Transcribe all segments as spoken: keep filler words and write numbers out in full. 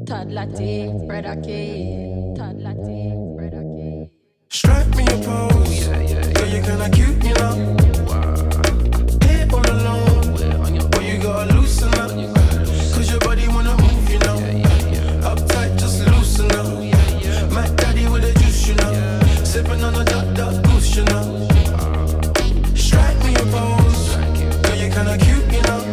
Todd Latte, bread a cake. Todd Latte, bread a cake. Strike me a pose, yeah, yeah, yeah. Girl, you kinda cute, you know. Here all alone, boy, you gotta loosen up. Cause your body wanna move, you know. Uptight, just loosen up. Mac Daddy with the juice, you know. Sipping on the duck, duck goose, you know. Strike me a pose, girl, you kinda cute, you know.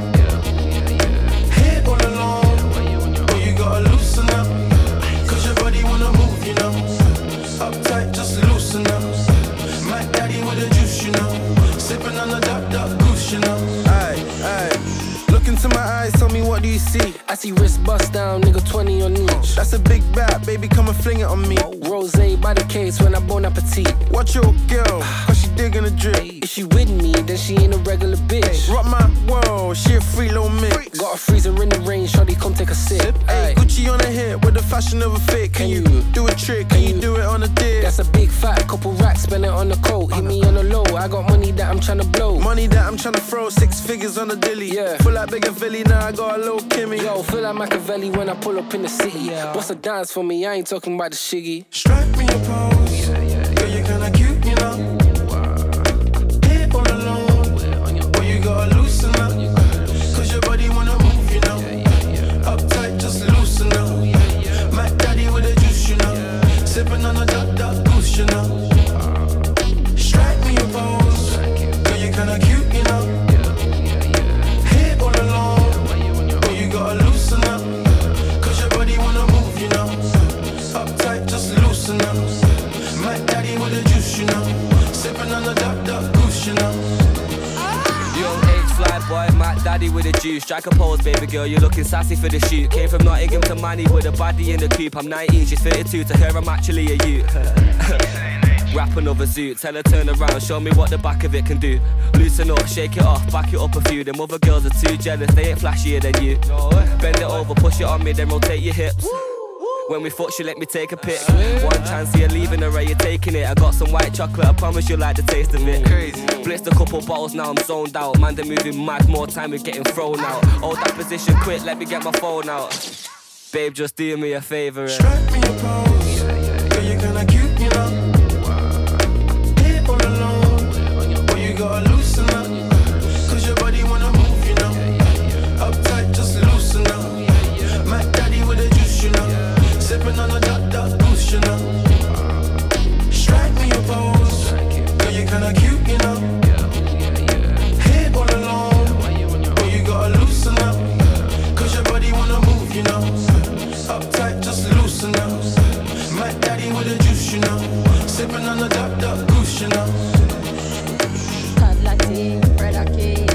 Here all alone, boy, you gotta loosen up. Cause your body wanna move, you know. Uptight, just loosen up. Mac Daddy with the juice, you know. Sipping on the duck, duck goose, you know. Aye, aye. Look into my eyes, tell me what do you see? I see wrist bust down, nigga twenty on each. That's a big bat, baby, come and fling it on me. Rosé by the case when I bon appetit. Watch your girl, cause she digging the drip. If she with me, then she ain't a regular bitch. Rock my world, she a free little mix. Got a freezer in the rain, shawty come take a sip. Ay, Gucci on her hip with the fashion of a fit. Can, Can you do a trick? Can, Can you do it on a dick? That's a big fat, couple racks, spend it on the coat. Hit me on the low, I got money that I'm tryna blow. Money that I'm tryna throw, six figures on the dilly. Yeah. Full like big and Philly, now I got a little Kimmy. Yo, feel like Machiavelli when I pull up in the city. Yeah. Bust a dance for me, I ain't talking about the shiggy. Strike me a pose, yeah, yeah. Girl, you kinda cute, you know. Here all alone, boy, you gotta loosen up. Cause your body wanna move, you know. Uptight, just loosen up. Mac Daddy with the juice, you know. Sipping on the duck, duck goose, you know. Strike me a pose, girl, you kinda cute, you know. Here all alone, boy, you gotta loosen up. Cause your body wanna move, you know. Uptight, just loosen up. Mac Daddy with the juice, you know. Sipping on the duck, duck goose, you know. Young H fly boy, Mac Daddy with the juice. Strike a pose, baby girl, you're looking sassy for the shoot. Came from Nottingham to Manny with a baddie in the coupe. I'm nineteen, she's thirty-two, to her I'm actually a youth. Rap another zoot, tell her turn around, show me what the back of it can do. Loosen up, shake it off, back it up a few. Them other girls are too jealous, they ain't flashier than you. Bend it over, push it on me, then rotate your hips. When we fuck, she let me take a pic. One chance, you're leaving her, you're taking it. I got some white chocolate, I promise you'll like the taste of it. Crazy. Blitzed a couple bottles, now I'm zoned out. Man, they're moving mad, more time we're getting thrown out. Hold that position quick, let me get my phone out. Babe, just do me a favour. Strike me a pose, girl, you kinda cute, you know. Here all alone, boy, you gotta loosen up. Cause your body wanna move, you know. Uptight, just loosen up. Mac Daddy with the juice, you know. Sipping on the duck, duck goose, you know. Strike me a pose, girl, you kinda cute, you know. Here all alone, boy, you gotta loosen up. Cause your body wanna move, you know. Uptight, just loosen up. Mac Daddy with the juice, you know. Sipping on the duck, duck goose, you know. Todd Latte, bread a cake.